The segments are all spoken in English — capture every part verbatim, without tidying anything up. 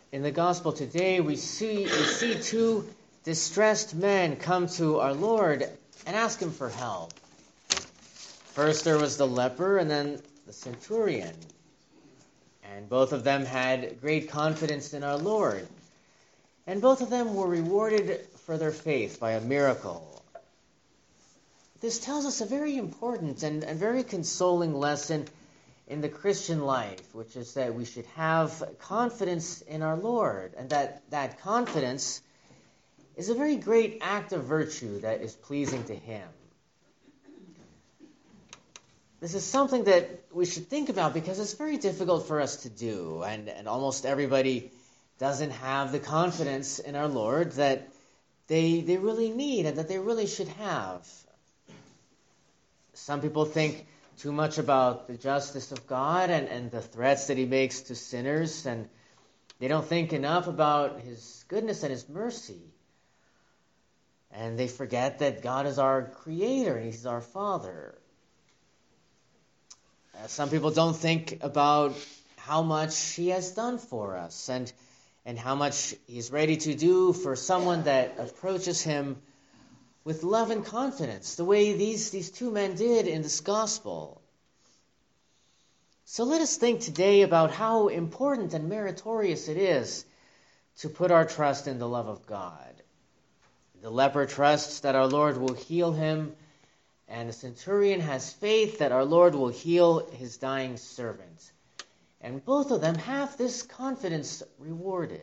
In the gospel today, we see, we see two distressed men come to our Lord and ask him for help. First there was the leper and then the centurion. And both of them had great confidence in our Lord. And both of them were rewarded for their faith by a miracle. This tells us a very important and, and very consoling lesson in the Christian life, which is that we should have confidence in our Lord, and that that confidence is a very great act of virtue that is pleasing to Him. This is something that we should think about because it's very difficult for us to do, and, and almost everybody doesn't have the confidence in our Lord that they, they really need and that they really should have. Some people think too much about the justice of God and, and the threats that He makes to sinners, and they don't think enough about His goodness and His mercy. And they forget that God is our Creator and He's our Father. Uh, some people don't think about how much He has done for us and, and how much He's ready to do for someone that approaches Him with love and confidence, the way these, these two men did in this gospel. So let us think today about how important and meritorious it is to put our trust in the love of God. The leper trusts that our Lord will heal him, and the centurion has faith that our Lord will heal his dying servant. And both of them have this confidence rewarded.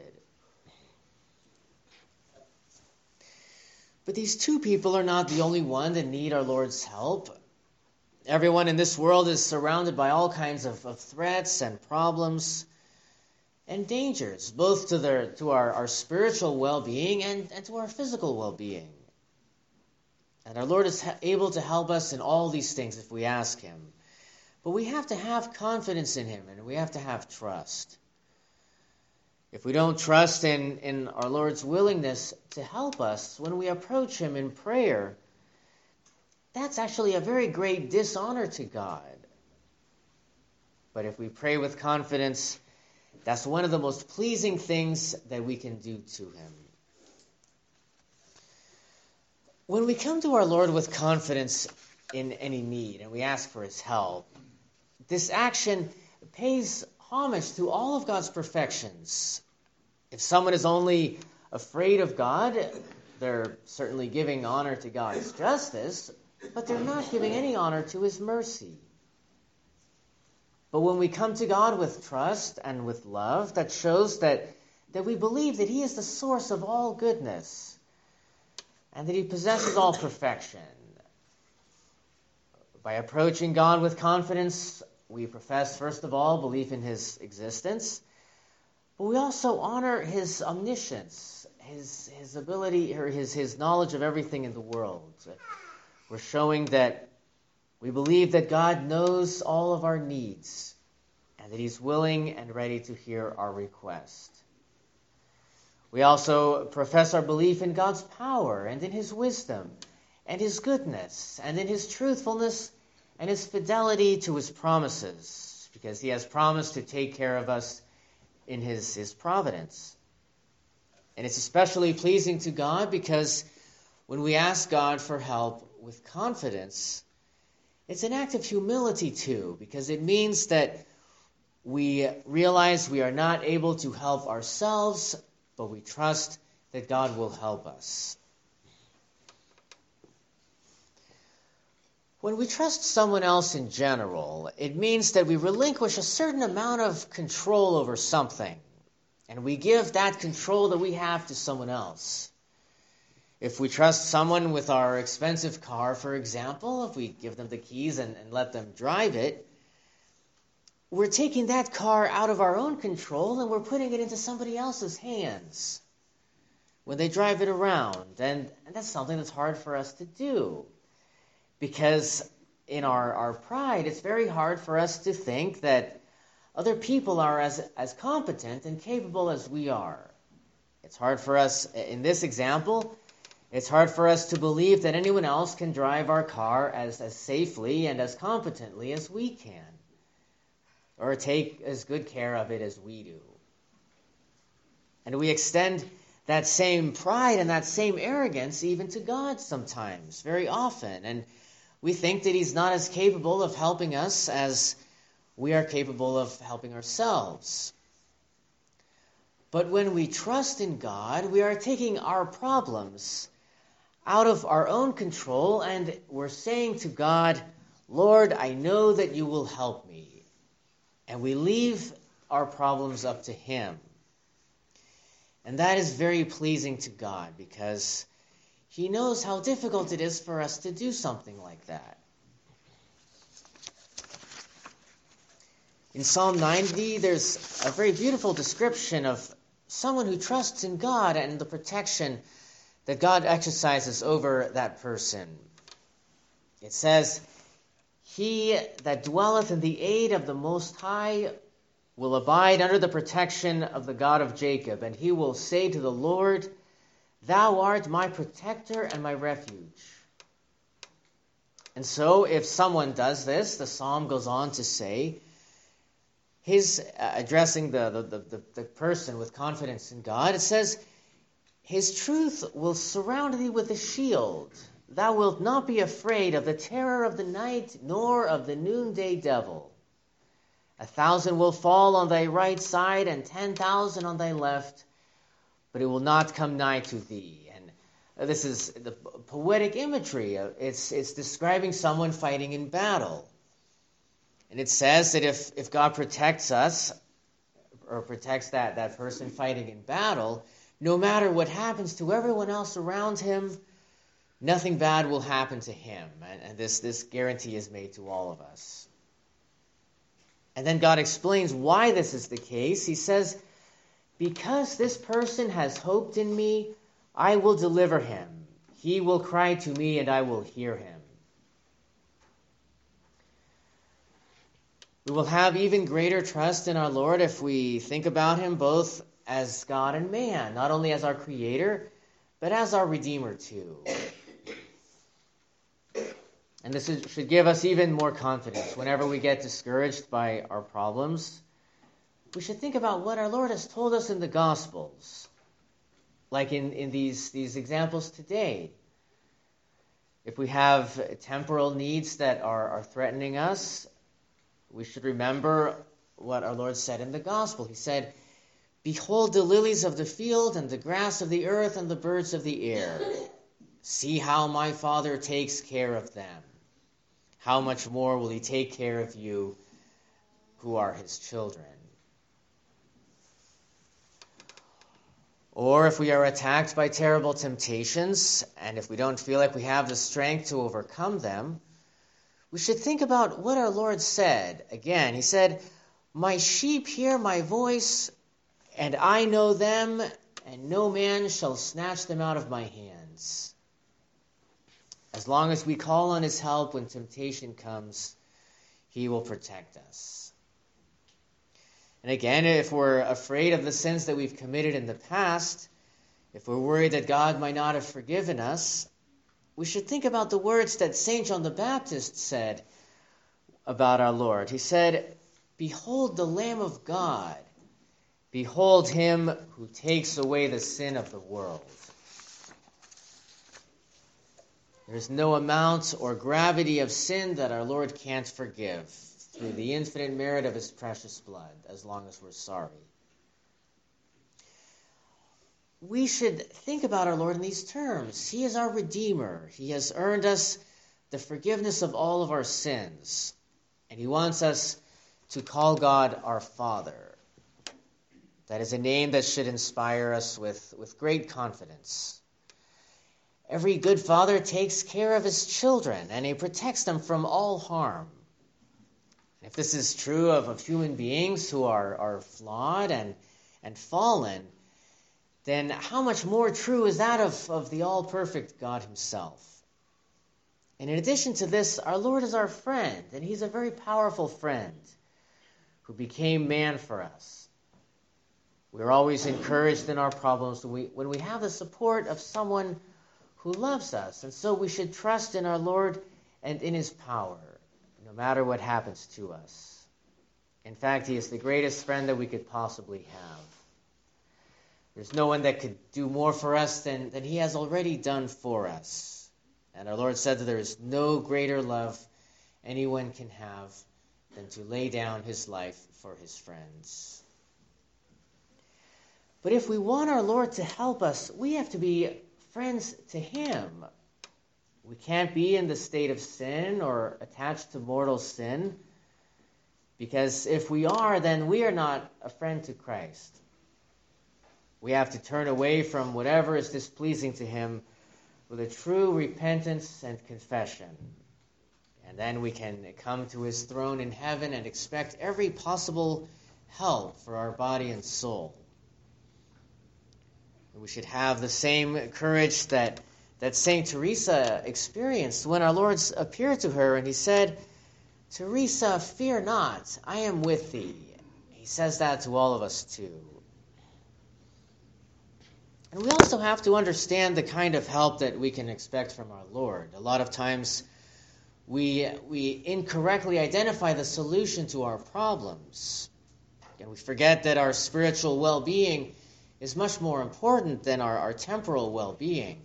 But these two people are not the only one that need our Lord's help. Everyone in this world is surrounded by all kinds of, of threats and problems and dangers, both to their to our, our spiritual well-being and, and to our physical well-being. And our Lord is ha- able to help us in all these things if we ask Him. But we have to have confidence in Him, and we have to have trust. If we don't trust in, in our Lord's willingness to help us when we approach Him in prayer, that's actually a very great dishonor to God. But if we pray with confidence, that's one of the most pleasing things that we can do to Him. When we come to our Lord with confidence in any need and we ask for His help, this action pays homage to all of God's perfections. If someone is only afraid of God, they're certainly giving honor to God's justice, but they're not giving any honor to His mercy. But when we come to God with trust and with love, that shows that, that we believe that He is the source of all goodness and that He possesses all perfection. By approaching God with confidence, we profess, first of all, belief in His existence, but we also honor His omniscience, His His ability, or His, his knowledge of everything in the world. We're showing that we believe that God knows all of our needs and that He's willing and ready to hear our request. We also profess our belief in God's power and in His wisdom and His goodness and in His truthfulness and His fidelity to His promises, because He has promised to take care of us in His, His providence. And it's especially pleasing to God because when we ask God for help with confidence, it's an act of humility too, because it means that we realize we are not able to help ourselves, but we trust that God will help us. When we trust someone else in general, it means that we relinquish a certain amount of control over something, and we give that control that we have to someone else. If we trust someone with our expensive car, for example, if we give them the keys and, and let them drive it, we're taking that car out of our own control and we're putting it into somebody else's hands when they drive it around. And, and that's something that's hard for us to do, because in our, our pride, it's very hard for us to think that other people are as, as competent and capable as we are. It's hard for us, in this example, it's hard for us to believe that anyone else can drive our car as, as safely and as competently as we can, or take as good care of it as we do. And we extend that same pride and that same arrogance even to God sometimes, very often. And we think that he's not as capable of helping us as we are capable of helping ourselves. But when we trust in God, we are taking our problems out of our own control, and we're saying to God, Lord, I know that you will help me. And we leave our problems up to him. And that is very pleasing to God, because he knows how difficult it is for us to do something like that. In Psalm ninety, there's a very beautiful description of someone who trusts in God and the protection that God exercises over that person. It says, he that dwelleth in the aid of the Most High will abide under the protection of the God of Jacob, and he will say to the Lord, thou art my protector and my refuge. And so if someone does this, the psalm goes on to say, his uh, addressing the, the, the, the person with confidence in God, it says, his truth will surround thee with a shield. Thou wilt not be afraid of the terror of the night, nor of the noonday devil. A thousand will fall on thy right side, and ten thousand on thy left, but it will not come nigh to thee. And this is the poetic imagery. It's, it's describing someone fighting in battle. And it says that if, if God protects us, or protects that, that person fighting in battle, no matter what happens to everyone else around him, nothing bad will happen to him. And, and this, this guarantee is made to all of us. And then God explains why this is the case. He says, because this person has hoped in me, I will deliver him. He will cry to me, and I will hear him. We will have even greater trust in our Lord if we think about him both as God and man, not only as our Creator, but as our Redeemer too. And this is, should give us even more confidence whenever we get discouraged by our problems. We should think about what our Lord has told us in the Gospels, like in, in these, these examples today. If we have temporal needs that are, are threatening us, we should remember what our Lord said in the Gospel. He said, behold the lilies of the field, and the grass of the earth, and the birds of the air. See how my Father takes care of them. How much more will he take care of you who are his children? Or if we are attacked by terrible temptations, and if we don't feel like we have the strength to overcome them, we should think about what our Lord said. Again, he said, my sheep hear my voice, and I know them, and no man shall snatch them out of my hands. As long as we call on his help when temptation comes, he will protect us. And again, if we're afraid of the sins that we've committed in the past, if we're worried that God might not have forgiven us, we should think about the words that Saint John the Baptist said about our Lord. He said, behold the Lamb of God. Behold him who takes away the sin of the world. There's no amount or gravity of sin that our Lord can't forgive through the infinite merit of his precious blood, as long as we're sorry. We should think about our Lord in these terms. He is our Redeemer. He has earned us the forgiveness of all of our sins. And he wants us to call God our Father. That is a name that should inspire us with, with great confidence. Every good father takes care of his children, and he protects them from all harm. If this is true of, of human beings who are, are flawed and, and fallen, then how much more true is that of, of the all-perfect God himself? And in addition to this, our Lord is our friend, and he's a very powerful friend who became man for us. We're always encouraged in our problems when we, when we have the support of someone who loves us. And so we should trust in our Lord and in his power, no matter what happens to us. In fact, he is the greatest friend that we could possibly have. There's no one that could do more for us than, than he has already done for us. And our Lord said that there is no greater love anyone can have than to lay down his life for his friends. But if we want our Lord to help us, we have to be friends to him. We can't be in the state of sin or attached to mortal sin, because if we are, then we are not a friend to Christ. We have to turn away from whatever is displeasing to him with a true repentance and confession. And then we can come to his throne in heaven and expect every possible help for our body and soul. We should have the same courage that, that Saint Teresa experienced when our Lord appeared to her and he said, "Teresa, fear not, I am with thee." He says that to all of us too. And we also have to understand the kind of help that we can expect from our Lord. A lot of times we, we incorrectly identify the solution to our problems. And we forget that our spiritual well-being is much more important than our, our temporal well-being.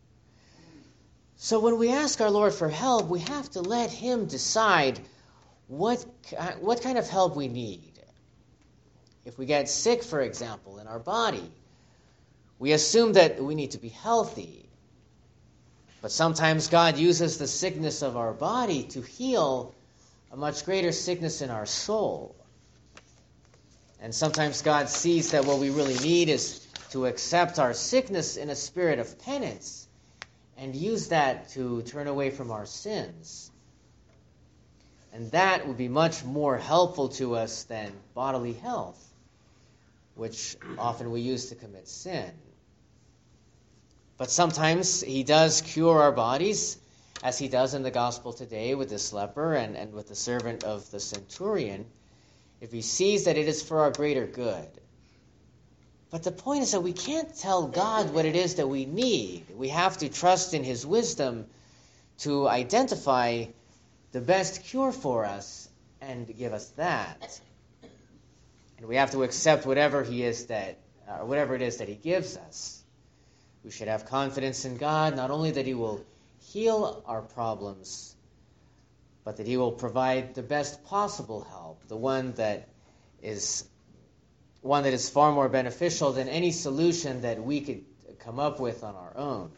So when we ask our Lord for help, we have to let him decide what, what kind of help we need. If we get sick, for example, in our body, we assume that we need to be healthy. But sometimes God uses the sickness of our body to heal a much greater sickness in our soul. And sometimes God sees that what we really need is to accept our sickness in a spirit of penance and use that to turn away from our sins. And that would be much more helpful to us than bodily health, which often we use to commit sin. But sometimes he does cure our bodies, as he does in the gospel today with this leper and, and with the servant of the centurion, if he sees that it is for our greater good. But the point is that we can't tell God what it is that we need. We have to trust in his wisdom to identify the best cure for us and give us that. And we have to accept whatever he is that, or whatever it is that he gives us. We should have confidence in God, not only that he will heal our problems, but that he will provide the best possible help, the one that is one that is far more beneficial than any solution that we could come up with on our own.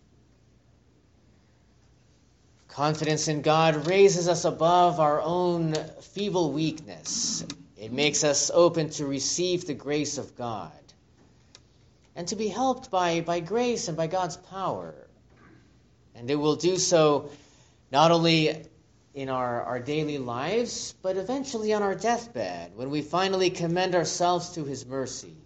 Confidence in God raises us above our own feeble weakness. It makes us open to receive the grace of God and to be helped by, by grace and by God's power. And it will do so not only in our, our daily lives, but eventually on our deathbed, when we finally commend ourselves to his mercy.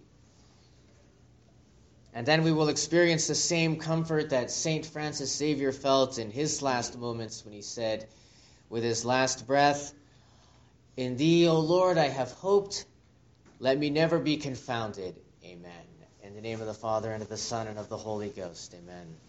And then we will experience the same comfort that Saint Francis Xavier felt in his last moments when he said, with his last breath, "In thee, O Lord, I have hoped. Let me never be confounded. Amen." In the name of the Father, and of the Son, and of the Holy Ghost. Amen.